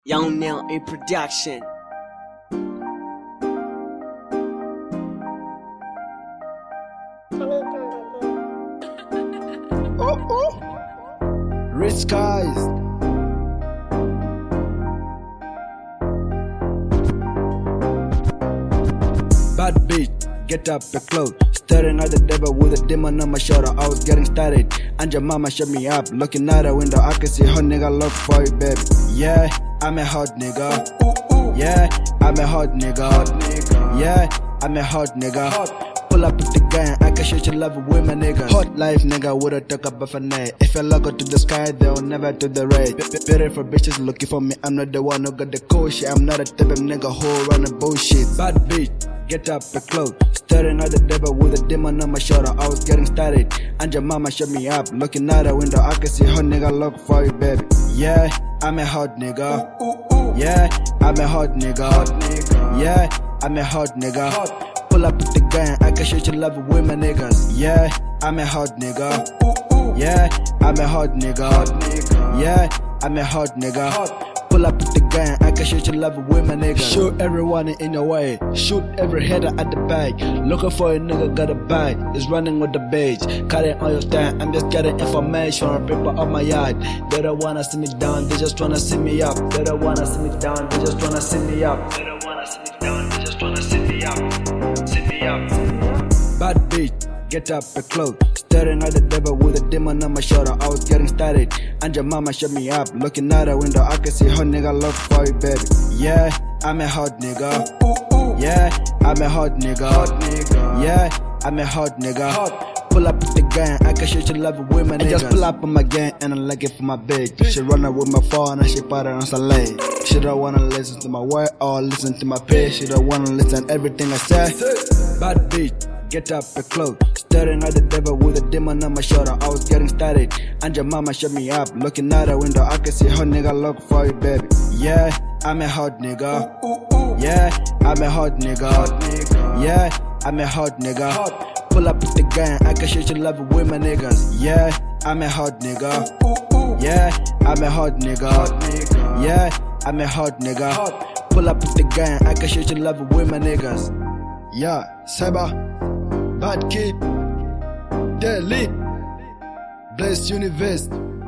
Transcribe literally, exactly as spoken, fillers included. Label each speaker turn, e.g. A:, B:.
A: Young Now in production.
B: Oh, oh. Rich skies. Bad bitch, get up and close. Staring at the devil with a demon on my shoulder. I was getting started, and your mama shut me up. Looking out the window, I can see her nigga look for you, baby. Yeah, I'm a hot nigga. Yeah, I'm a hot nigga. Yeah, I'm a hot nigga. Pull up with the gang, I can shoot your love with my nigga. Hot life, nigga, with a talk about finesse. If I look up to the sky, they'll never to the raid. Better for bitches looking for me, I'm not the one who got the cool shit. I'm not a type of nigga who run the bullshit. Bad bitch, get up and close. Staring at the devil with a demon on my shoulder. I was getting started, and your mama shut me up. Looking out the window, I can see her nigga look for you, baby. Yeah, I'm a hot nigga. Yeah, I'm a hot nigga. Yeah, I'm a hot nigga. Pull up with the gang, I can shoot your love with my niggas. Yeah, I'm a hot nigga. Yeah, I'm a hot nigga. Yeah, I'm a hot nigga. Pull up with the gang, I can shoot your love with my niggas. Shoot everyone in your way, shoot every header at the back. Looking for a nigga, got a bag, is running with the beach. Cutting on your stand, I'm just getting information on people on my yard. They don't wanna see me down, they just wanna see me up. They don't wanna see me down, they just wanna see me up. They don't wanna see me down, they just wanna see me up. See me up. Bad bitch, get up and close. Staring at the devil with a demon on my shoulder. I was getting started, and your mama shut me up. Looking out the window, I can see her nigga look for you, baby. Yeah, I'm a hot nigga. Yeah, I'm a hot nigga. Yeah, I'm a hot nigga. Pull up with the gang, I can shoot your love with my niggas. I just pull up on my gang and I like it for my bitch. She run up with my phone and she put it on some leg. She don't wanna listen to my word or listen to my pitch. She don't wanna listen everything I say. Bad bitch, get up and close. Staring at the devil with a demon on my shoulder. I was getting started, and your mama shut me up. Looking out the window, I can see her nigga look for you, baby. Yeah, I'm a hot nigga. Yeah, I'm a hot nigga. Yeah, I'm a hot nigga. Pull up with the gang, I can shoot your love with my niggas. Yeah, I'm a hot nigga. Yeah, I'm a hot nigga. Yeah, I'm a hot nigga. Pull up with the gang, I can shoot your love with my niggas. Yeah, Seba, Bad Kid, Delete, Bless Universe.